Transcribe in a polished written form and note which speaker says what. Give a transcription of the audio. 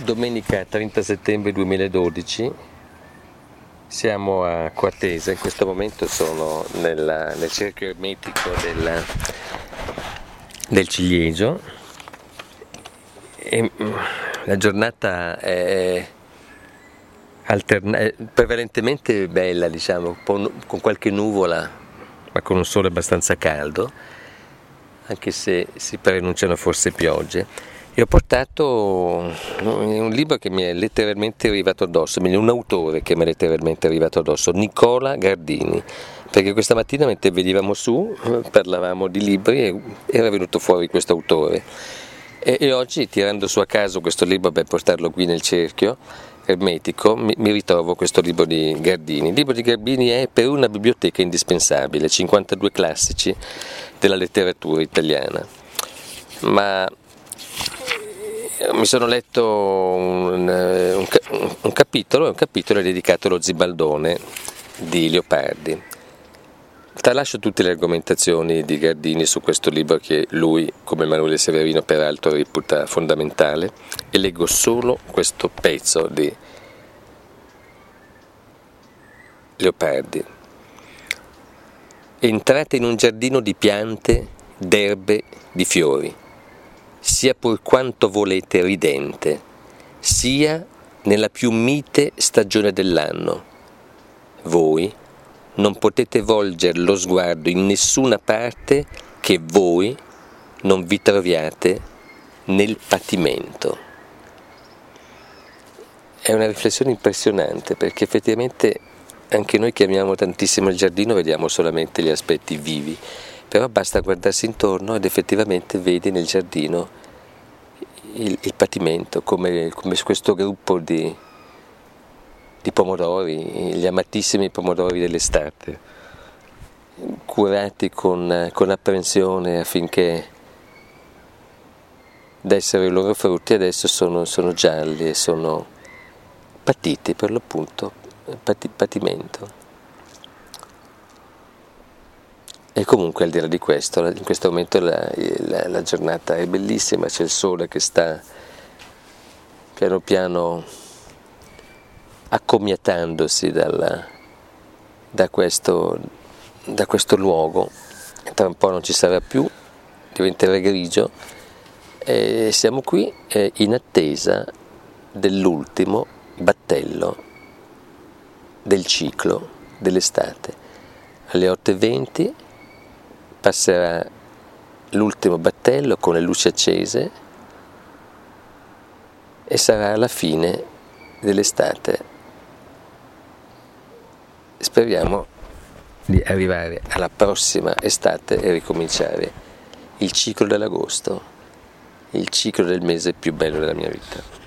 Speaker 1: Domenica 30 settembre 2012, siamo a Quartesa, in questo momento sono nel cerchio ermetico del ciliegio e la giornata è prevalentemente bella, diciamo, un po' con qualche nuvola, ma con un sole abbastanza caldo, anche se si preannunciano forse piogge. E ho portato un libro che mi è letteralmente arrivato addosso, un autore che mi è letteralmente arrivato addosso, Nicola Gardini, perché questa mattina mentre venivamo su parlavamo di libri e era venuto fuori questo autore. E oggi, tirando su a caso questo libro per portarlo qui nel cerchio ermetico, mi ritrovo questo libro di Gardini. Il libro di Gardini è Per una biblioteca indispensabile, 52 classici della letteratura italiana. Ma mi sono letto un capitolo è dedicato allo Zibaldone di Leopardi. Tralascio tutte le argomentazioni di Gardini su questo libro che lui, come Emanuele Severino peraltro, reputa fondamentale, e leggo solo questo pezzo di Leopardi. Entrate in un giardino di piante, d'erbe, di fiori, sia pur quanto volete ridente, sia nella più mite stagione dell'anno. Voi non potete volgere lo sguardo in nessuna parte che voi non vi troviate nel patimento. È una riflessione impressionante, perché effettivamente anche noi che amiamo tantissimo il giardino vediamo solamente gli aspetti vivi, però basta guardarsi intorno ed effettivamente vedi nel giardino il patimento, come questo gruppo di pomodori, gli amatissimi pomodori dell'estate, curati con apprensione affinché dessero i loro frutti, adesso sono gialli e sono patiti, per l'appunto, patimento. E comunque, al di là di questo, in questo momento la giornata è bellissima, c'è il sole che sta piano piano accomiatandosi da questo luogo. Tra un po' non ci sarà più, diventerà grigio, e siamo qui in attesa dell'ultimo battello del ciclo dell'estate. Alle 8:20 passerà l'ultimo battello con le luci accese e sarà la fine dell'estate. Speriamo di arrivare alla prossima estate e ricominciare il ciclo dell'agosto, il ciclo del mese più bello della mia vita.